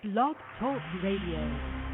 Blog Talk Radio.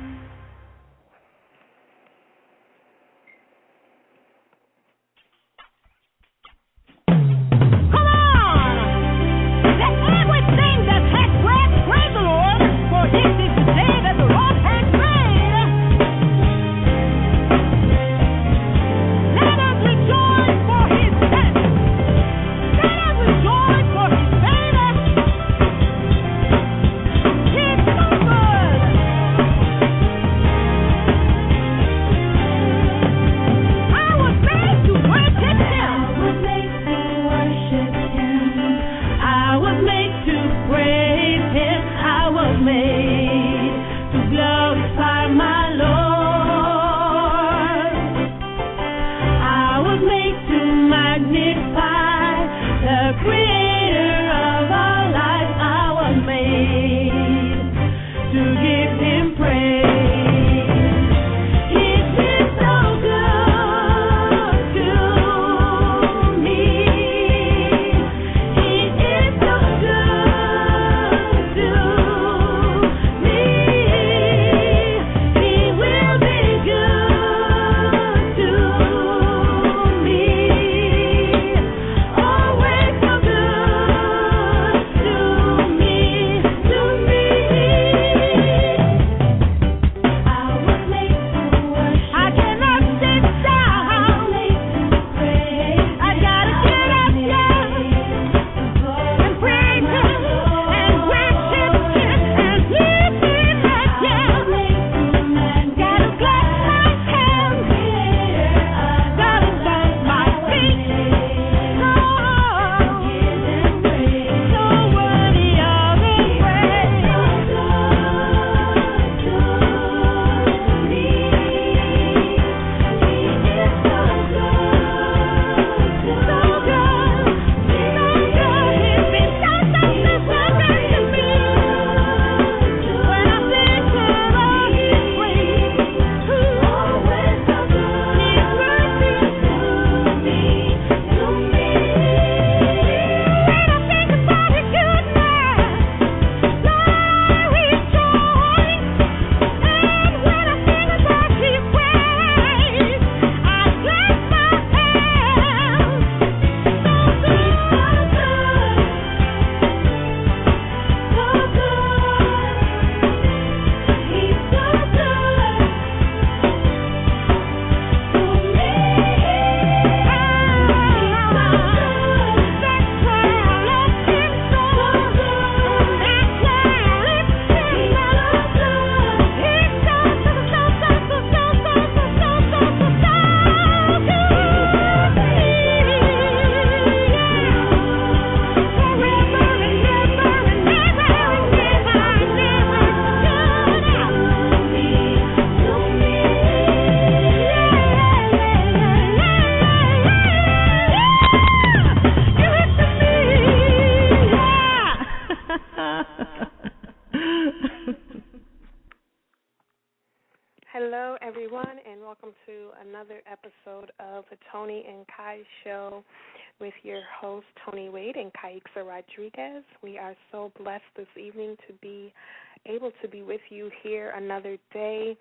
Hello, everyone, and welcome to another episode of the Tony and Kai Show with your hosts, Tony Wade and Kaixa Rodriguez. We are so blessed this evening to be able to be with you here another day.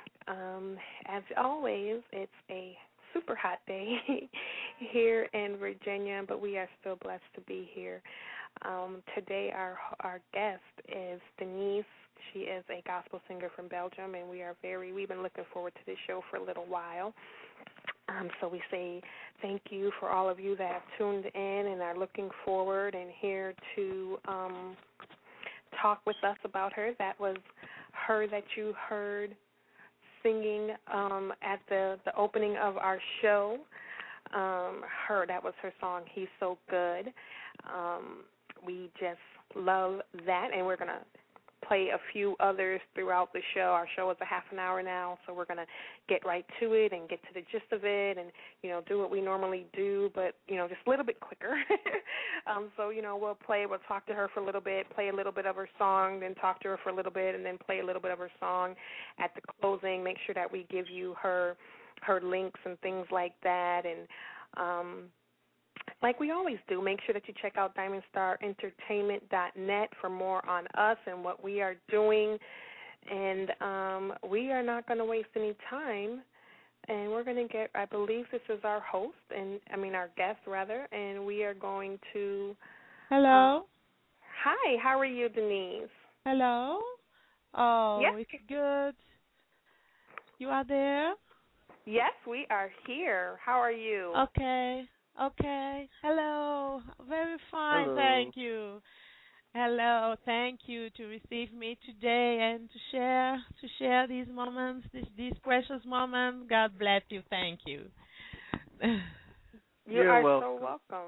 As always, it's a super hot day here in Virginia, but we are still blessed to be here. Today, our guest is Denise. She is a gospel singer from Belgium, and we've been looking forward to this show for a little while. So we say thank you for all of you that have tuned in and are looking forward and here to talk with us about her. That was her that you heard singing at the opening of our show. That was her song, He's So Good. We just love that, and we're going to play a few others throughout the show. Our show is a half an hour now, so we're going to get right to it and get to the gist of it and, do what we normally do, but, just a little bit quicker. We'll talk to her for a little bit, play a little bit of her song, then talk to her for a little bit, and then play a little bit of her song at the closing. Make sure that we give you her links and things like that, and like we always do, make sure that you check out DiamondStarEntertainment.net for more on us and what we are doing. And we are not going to waste any time. And we're going to get, I believe this is our host, our guest rather, and we are going to. Hello. Hi, how are you, Denise? Hello. Oh, yes. It's good. You are there? Yes, we are here. How are you? Okay. Hello. Very fine, Hello. thank you. Hello, thank you to receive me today and to share these moments, these precious moments. God bless you. Thank you. You're welcome. so welcome.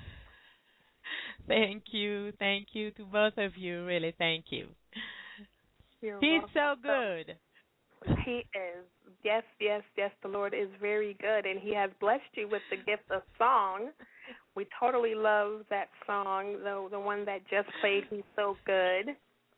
Thank you to both of you. Really, thank you. He's welcome. so good. He is. Yes. The Lord is very good, and He has blessed you with the gift of song. We totally love that song, the one that just played. He's so good.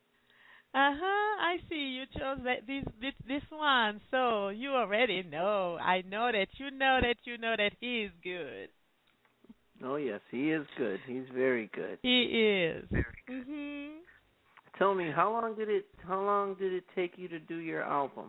I see you chose this one, so you already know. I know that you know that he is good. Oh yes, he is good. He's very good. He is. Mhm. Tell me, how long did it take you to do your album?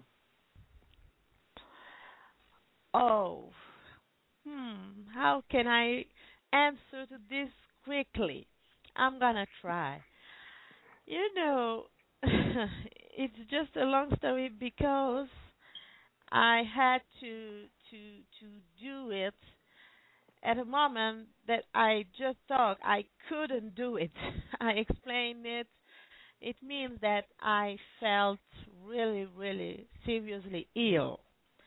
Oh, how can I answer to this quickly? I'm gonna try. You know, it's just a long story because I had to do it at a moment that I just thought I couldn't do it. I explained it. It means that I felt really, really seriously ill.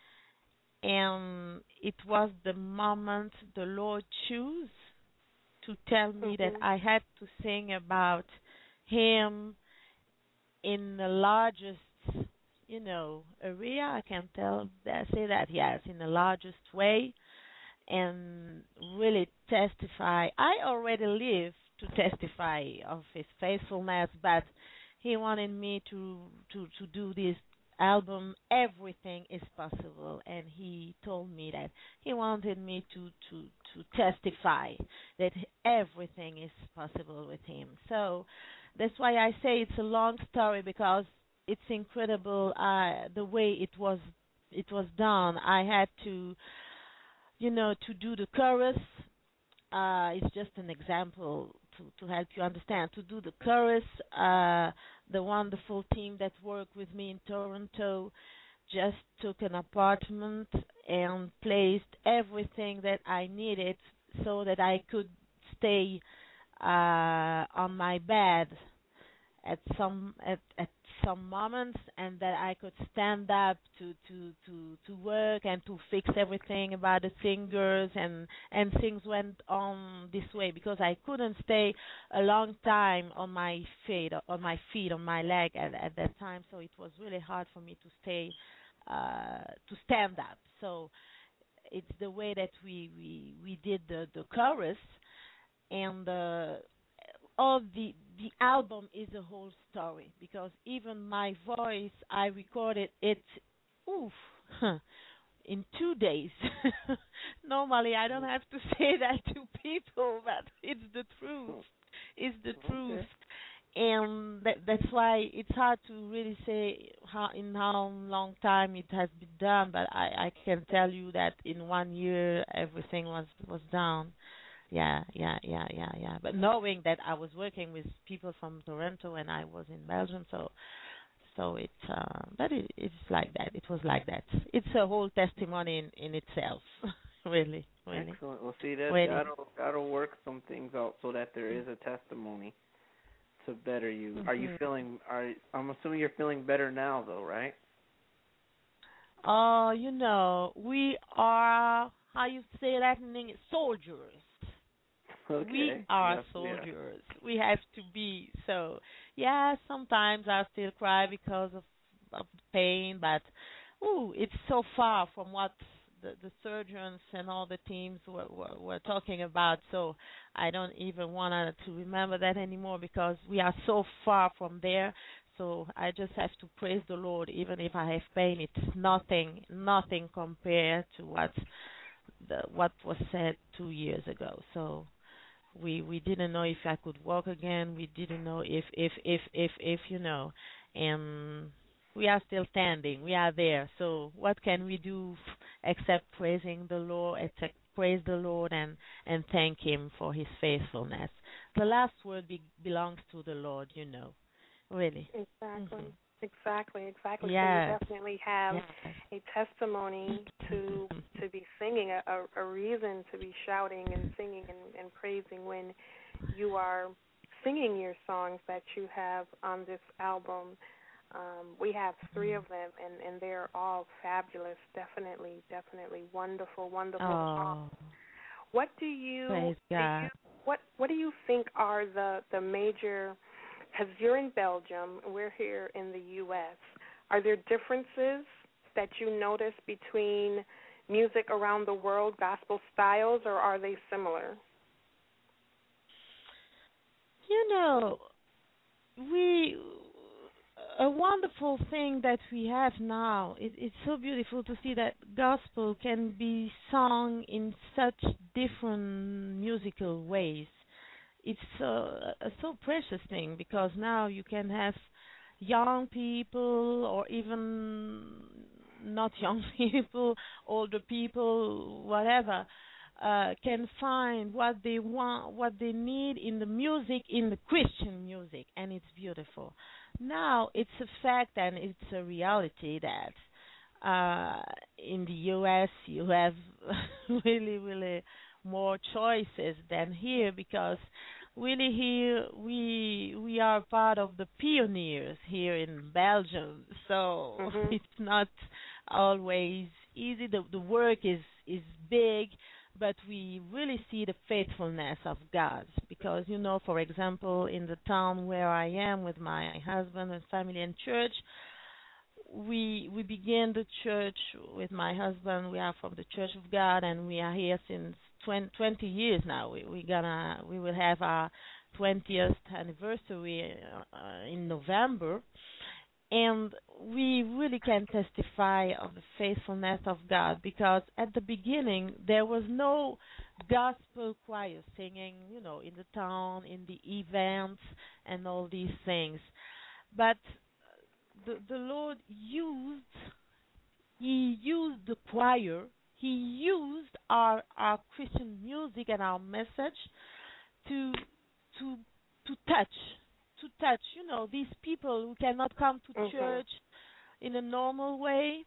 And it was the moment the Lord chose to tell me that I had to sing about Him in the largest, area. I can say that, yes, in the largest way, and really testify. I already live to testify of His faithfulness, but He wanted me to do this album. Everything is possible, and He told me that He wanted me to testify that everything is possible with Him. So that's why I say it's a long story, because it's incredible the way it was done. I had to to do the chorus. It's just an example to help you understand. To do the chorus, the wonderful team that worked with me in Toronto just took an apartment and placed everything that I needed so that I could stay on my bed at some moments, and that I could stand up to work and to fix everything about the singers, and things went on this way because I couldn't stay a long time on my feet, on my leg at that time. So it was really hard for me to stay to stand up. So it's the way that we did the chorus, and all the album is a whole story, because even my voice, I recorded it in 2 days. Normally I don't have to say that to people, but it's the truth. It's the truth. And that's why it's hard to really say how long time it has been done, but I can tell you that in 1 year everything was done. Yeah. But knowing that I was working with people from Toronto and I was in Belgium, so it's it's like that. It was like that. It's a whole testimony in itself. really. Excellent. Well, see, that gotta work some things out so that there is a testimony to better you. Mm-hmm. Are you feeling? I'm assuming you're feeling better now, though, right? We are, how you say that in English, soldiers. Okay. We are yes, soldiers. Yeah. We have to be. So, yeah, sometimes I still cry because of the pain, but it's so far from what the surgeons and all the teams were talking about. So I don't even want to remember that anymore, because we are so far from there. So I just have to praise the Lord. Even if I have pain, it's nothing compared to what what was said 2 years ago. So we didn't know if I could walk again. We didn't know if and we are still standing. We are there. So what can we do except praising the Lord, except praise the Lord and thank Him for His faithfulness. The last word belongs to the Lord. Really. Exactly. Mhm. Exactly. Yes. So you definitely have Yes. a testimony to be singing, a reason to be shouting and singing and praising when you are singing your songs that you have on this album. We have 3 of them, and they're all fabulous. Definitely wonderful songs. Oh, What do you praise God. what do you think are the major? Because you're in Belgium, we're here in the U.S. Are there differences that you notice between music around the world, gospel styles, or are they similar? You know, we a wonderful thing that we have now. It's so beautiful to see that gospel can be sung in such different musical ways. It's a so precious thing because now you can have young people or even not young people, older people, whatever, can find what they want, what they need in the music, in the Christian music, and it's beautiful. Now it's a fact and it's a reality that in the U.S. you have really more choices than here because really here we are part of the pioneers here in Belgium, so Mhm. it's not always easy. The work is big, but we really see the faithfulness of God because for example, in the town where I am with my husband and family and church, we began the church with my husband. We are from the Church of God, and we are here since 20 years now. We will have our 20th anniversary in November, and we really can testify of the faithfulness of God because at the beginning there was no gospel choir singing, in the town, in the events, and all these things, but the Lord He used the choir. He used our Christian music and our message to to to touch these people who cannot come to Mhm. church in a normal way,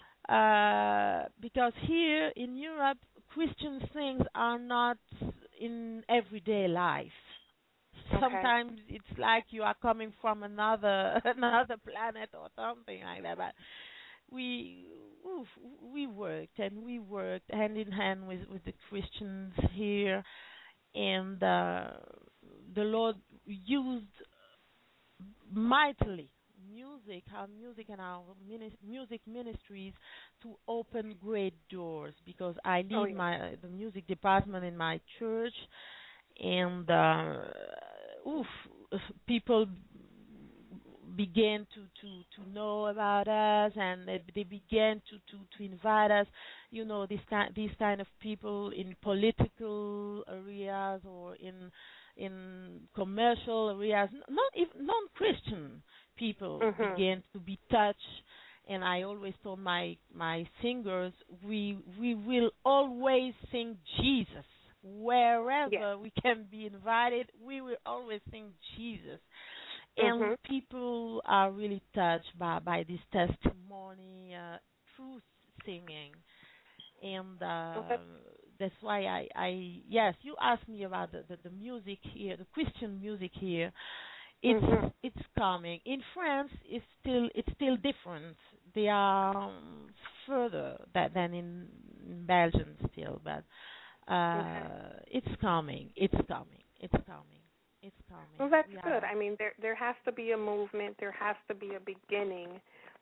because here in Europe Christian things are not in everyday life. Okay. Sometimes it's like you are coming from another another planet or something like that. But we oof, we worked hand in hand with the Christians here, and the Lord used mightily our music and our music ministries to open great doors because I Oh lead yeah. the music department in my church, and oof, people began to know about us, and they began to invite us. These kind of people in political areas or in commercial areas, not even non-Christian people Mhm. began to be touched. And I always told my singers, we will always sing Jesus Yes. wherever we can be invited. We will always sing Jesus, and Mhm. people are really touched by this testimony through singing, and Okay. that's why I yes, you asked me about the music here, the Christian music here. It's Mhm. it's coming. In France, it's still different. They are further than in Belgium still, but Okay. it's coming. It's coming. It's coming. It's coming. Well, that's We good. are, I mean, there has to be a movement. There has to be a beginning,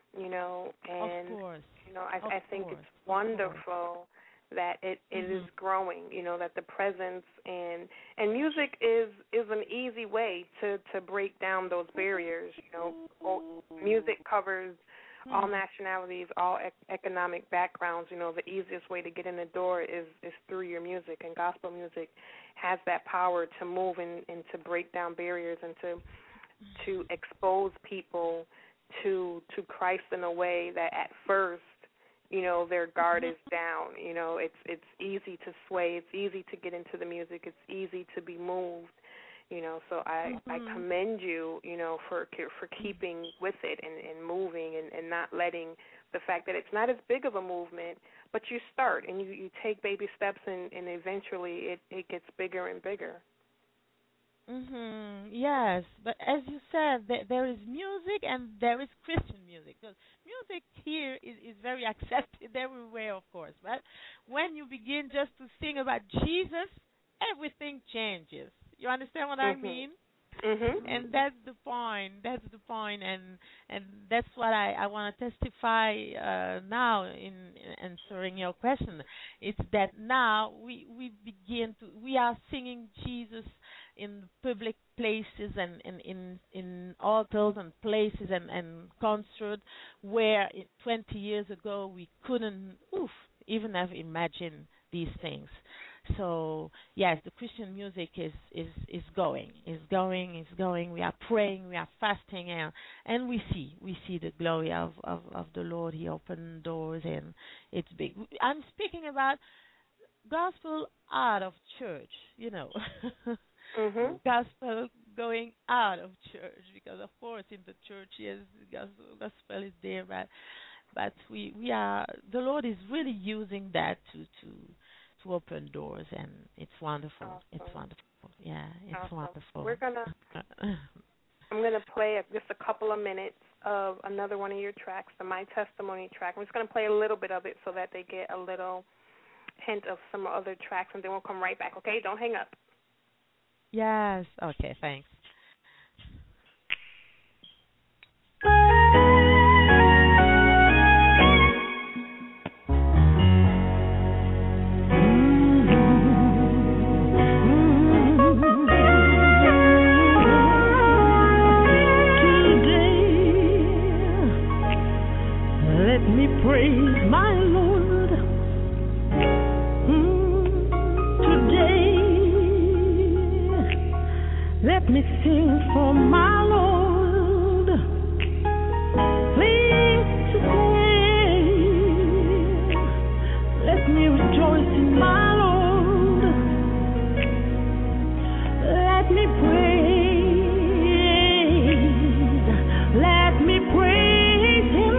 of and course, of I think it's course, of course. wonderful that it is Mhm. growing. That the presence and music is an easy way to break down those barriers. Music covers all nationalities, all economic backgrounds. You know, the easiest way to get in the door is through your music, and gospel music has that power to move and to break down barriers and to expose people to Christ in a way that at first, you know, their guard is down. You know, it's easy to sway. It's easy to get into the music. It's easy to be moved. You know, so I commend you, you know, for keeping with it and moving and not letting the fact that it's not as big of a movement, but you start and you take baby steps and eventually it gets bigger and bigger. Yes, but as you said, there is music and there is Christian music. Because music here is very accepted everywhere, of course. But when you begin just to sing about Jesus, everything changes. You understand what I mean? And that's the point. That's the point, and that's what I want to testify now in answering your question. It's that now we are singing Jesus in public places and in altars and places and concerts where 20 years ago we couldn't even have imagined these things. So yes, the Christian music is going. We are praying, we are fasting, and we see the glory of the Lord. He opened doors, and it's big. I'm speaking about gospel out of church, you know. Gospel going out of church, because of course in the church, yes, gospel is there, but we are, the Lord is really using that to open doors, and it's wonderful. Awesome. It's wonderful. Yeah, it's awesome. Wonderful. I'm gonna play just a couple of minutes of another one of your tracks, the My Testimony track. I'm just gonna play a little bit of it so that they get a little hint of some other tracks, and then we'll come right back. Okay, don't hang up. Yes. Okay. Thanks. Praise my Lord today. Let me sing for my Lord. Please today. Let me rejoice in my Lord. Let me praise. Let me praise Him.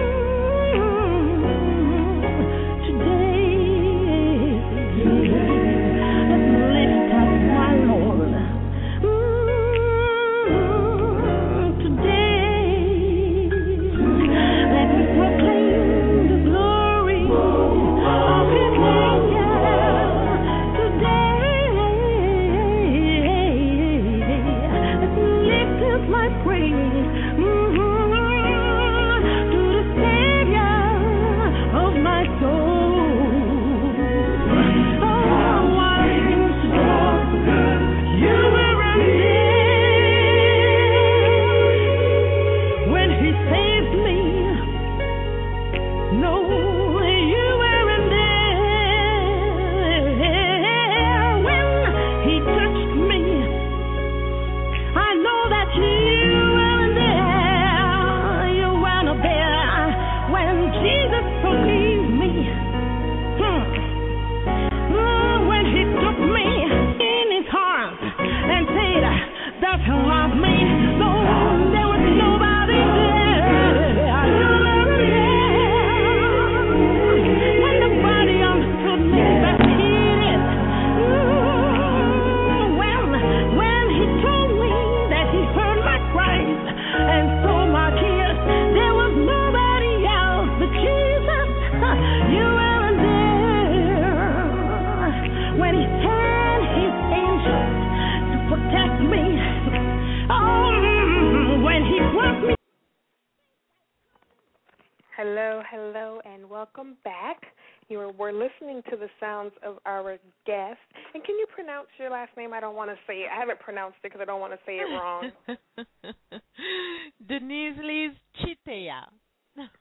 Hello, and welcome back. We're listening to the sounds of our guest. And can you pronounce your last name? I don't want to say it. I haven't pronounced it because I don't want to say it wrong. Denise Liz Chitea.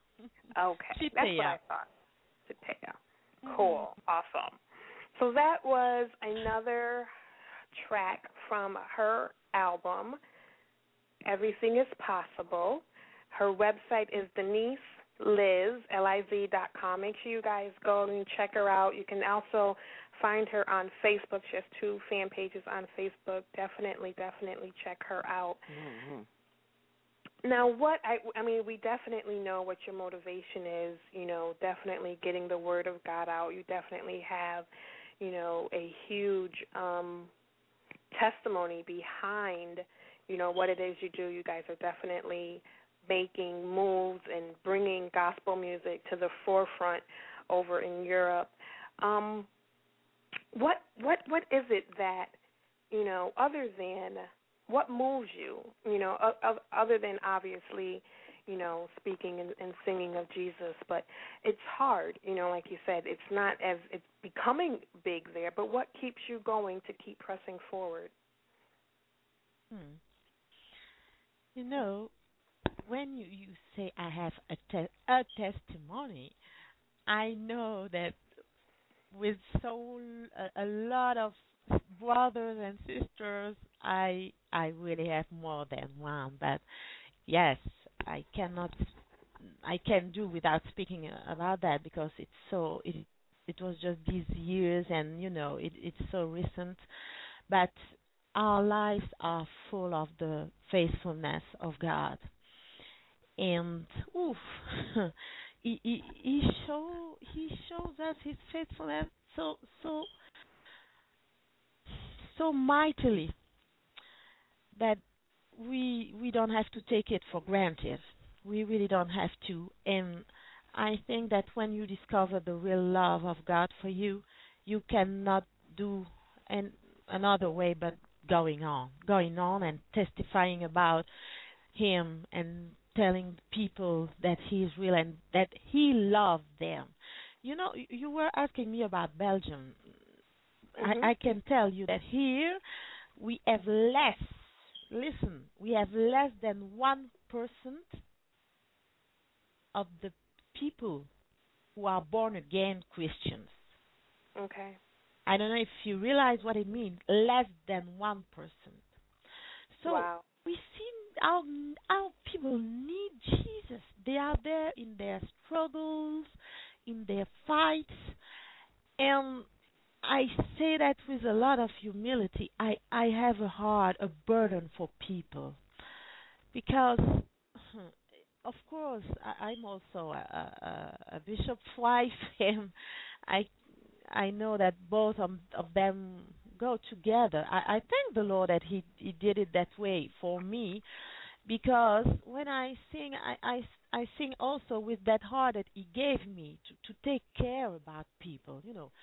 Okay, that's what I thought. Chitea. Cool. Awesome. So that was another track from her album, Everything is Possible. Her website is DeniseLiz.com. Make sure you guys go and check her out. You can also find her on Facebook. She has 2 fan pages on Facebook. Definitely check her out. Mm-hmm. Now, I mean, we definitely know what your motivation is, definitely getting the word of God out. You definitely have, a huge testimony behind, what it is you do. You guys are definitely making moves and bringing gospel music to the forefront over in Europe. What is it that, other than what moves you, other than obviously, speaking and singing of Jesus, but it's hard, like you said, it's becoming big there, but what keeps you going to keep pressing forward? When you say I have a testimony, I know that with a lot of brothers and sisters, I really have more than one. But yes, I can do without speaking about that because it was just these years, and it's so recent. But our lives are full of the faithfulness of God, and he shows us His faithfulness so mightily that we don't have to take it for granted. We really don't have to. And I think that when you discover the real love of God for you, you cannot do another way but going on and testifying about Him and telling people that He is real and that He loved them. You were asking me about Belgium. Mm-hmm. I can tell you that here we have less than 1% of the people who are born again Christians. Okay. I don't know if you realize what it means, less than 1%. So wow. We see our people need Jesus. They are there in their struggles, in their fights, and I say that with a lot of humility. I have a burden for people because, of course, I'm also a bishop's wife, and I know that both of them go together. I thank the Lord that He did it that way for me, because when I sing, I sing also with that heart that He gave me to take care about people.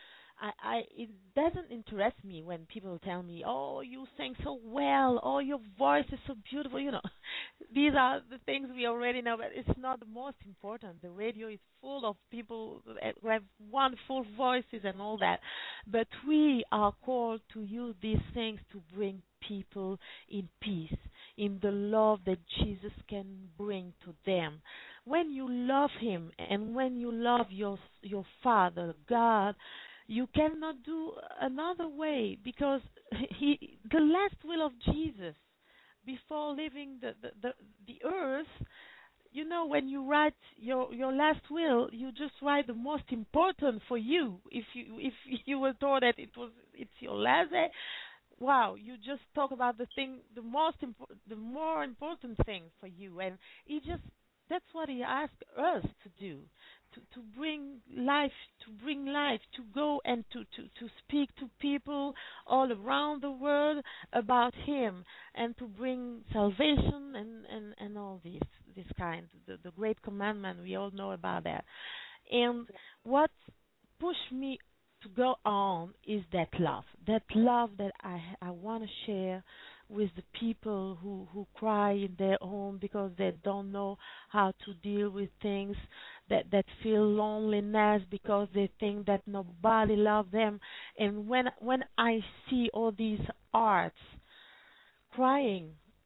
It doesn't interest me when people tell me, "Oh, you sing so well," "Oh, your voice is so beautiful." These are the things we already know, but it's not the most important. The radio is full of people who have wonderful voices and all that, but we are called to use these things to bring people in peace, in the love that Jesus can bring to them. When you love Him and when you love your Father, God, you cannot do another way, because the last will of Jesus before leaving the earth, when you write your last will, you just write the most important for you. If you were told that it's your last day, wow, you just talk about the more important thing for you, and that's what He asked us to do. To bring life, to go and to speak to people all around the world about Him, and to bring salvation and all this kind, the great commandment, we all know about that. And what pushed me to go on is that love that I want to share with the people who cry in their home because they don't know how to deal with things, that feel loneliness because they think that nobody loves them. And when I see all these hearts crying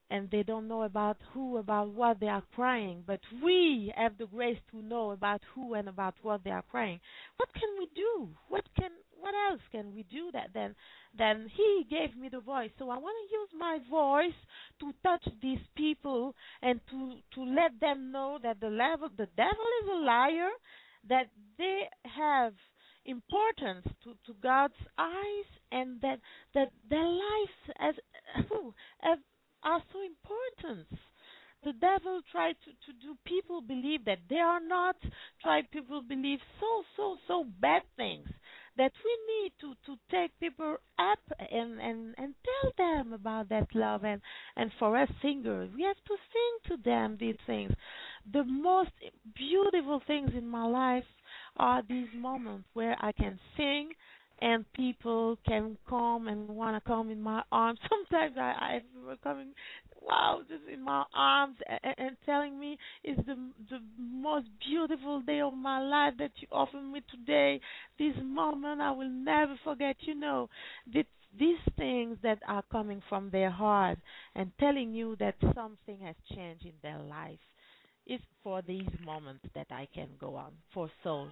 and they don't know about what they are crying, but we have the grace to know about who and about what they are crying. What can we do? What else can we do that then he gave me the voice. So I want to use my voice to touch these people and to let them know that the devil is a liar, that they have importance to God's eyes, and that their lives as are so important. The devil tried to do people believe that they are not, try people believe so bad things, that we need to take people up and tell them about that love, and for us singers we have to sing to them these things. The most beautiful things in my life are these moments where I can sing and people can come and want to come in my arms. Sometimes I were coming, wow, just in my arms and telling me it's the most beautiful day of my life that you offer me today. This moment I will never forget. These things that are coming from their heart and telling you that something has changed in their life. It's for these moments that I can go on for souls.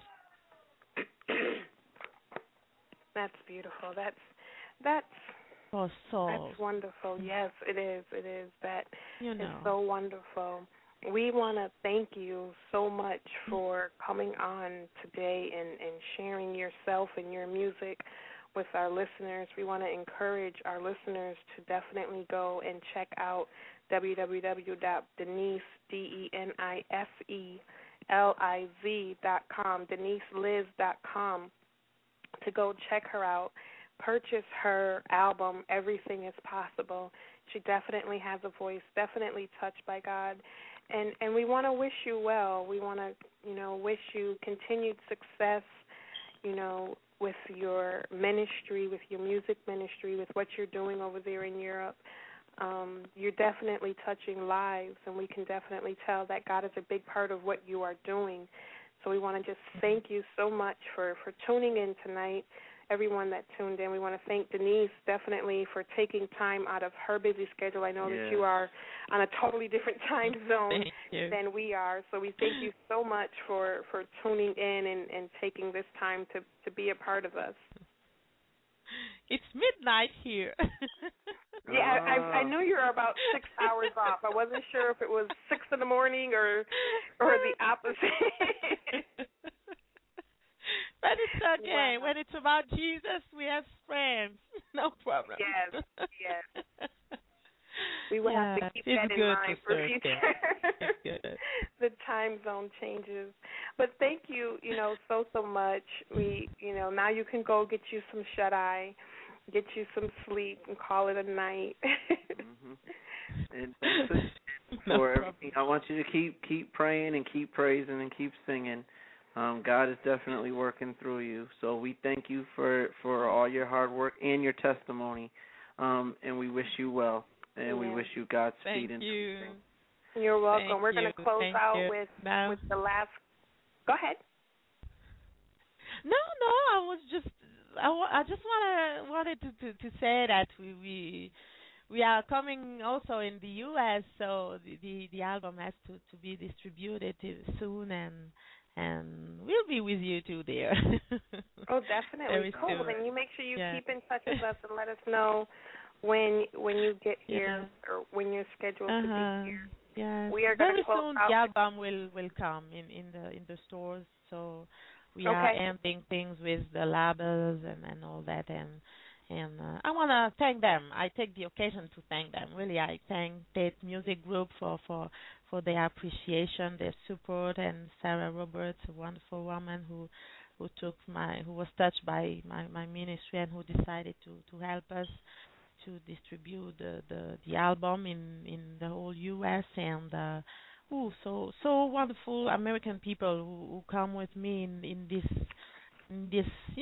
That's beautiful. That's for souls. That's wonderful. Yes, it is. It is. That is so wonderful. We want to thank you so much for coming on today and sharing yourself and your music with our listeners. We want to encourage our listeners to definitely go and check out www.denise, DeniseliZ.com, DeniseLiz.com, to go check her out, purchase her album, Everything is Possible. She definitely has a voice, definitely touched by God. And we want to wish you well. We want to, wish you continued success, with your ministry, with your music ministry, with what you're doing over there in Europe. You're definitely touching lives, and we can definitely tell that God is a big part of what you are doing. So we want to just thank you so much for tuning in tonight, everyone that tuned in. We want to thank Denise definitely for taking time out of her busy schedule. I know that you are on a totally different time zone than we are. So we thank you so much for tuning in and taking this time to be a part of us. It's midnight here. Yeah, I knew you were about 6 hours off. I wasn't sure if it was 6 in the morning or the opposite. But it's okay. Wow. When it's about Jesus, we have friends. No problem. Yes. We will have to keep that in mind for future. It's good. The time zone changes. But thank you, so much. We, now you can go get you some shut-eye, get you some sleep, and call it a night. And thanks for everything. I want you to keep praying and keep praising and keep singing. God is definitely working through you. So we thank you for all your hard work and your testimony, and we wish you well, and we wish you Godspeed. Thank you. You're welcome. We're going to close out with the last. Go ahead. No, I just wanted to say that we are coming also in the U.S., so the album has to be distributed soon, and we'll be with you too there. Oh, definitely. Cool. Then you make sure you keep in touch with us and let us know when you get here or when you're scheduled to be here. Yeah. We are going very to close soon. out. The album will come in the stores. So we are ending things with the labels and all that, and I want to thank them. I take the occasion to thank them. Really, I thank Tate Music Group for their appreciation, their support, and Sarah Roberts, a wonderful woman who was touched by my ministry and who decided to help us to distribute the album in the whole U.S. and so wonderful American people who come with me in this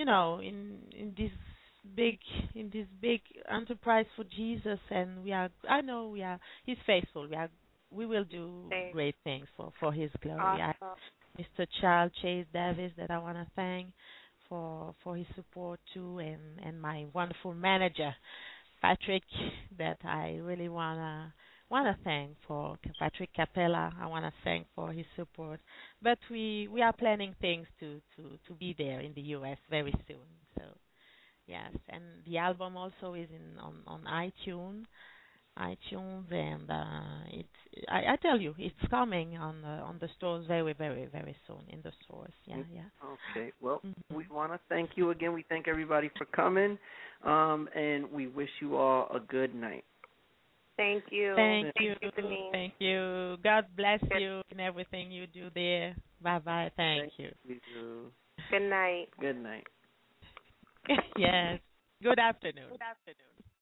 big enterprise for Jesus, and He's faithful. We will do great things for His glory. Awesome. Mr. Charles Chase Davis, that I want to thank for his support too, and my wonderful manager Patrick, that I really want to want to thank for Patrick Capella. I want to thank for his support. But we are planning things to be there in the U.S. very soon. So yes, and the album also is in on iTunes, and I tell you, it's coming on the stores very very very soon in the stores. Yeah, yeah. Okay. Well, Hmm. we want to thank you again. We thank everybody for coming, and we wish you all a good night. Thank you. Thank you. Denise. Thank you. God bless you in everything you do there. Bye bye. Thank you. You. Good night. Good night. Yes. Good afternoon.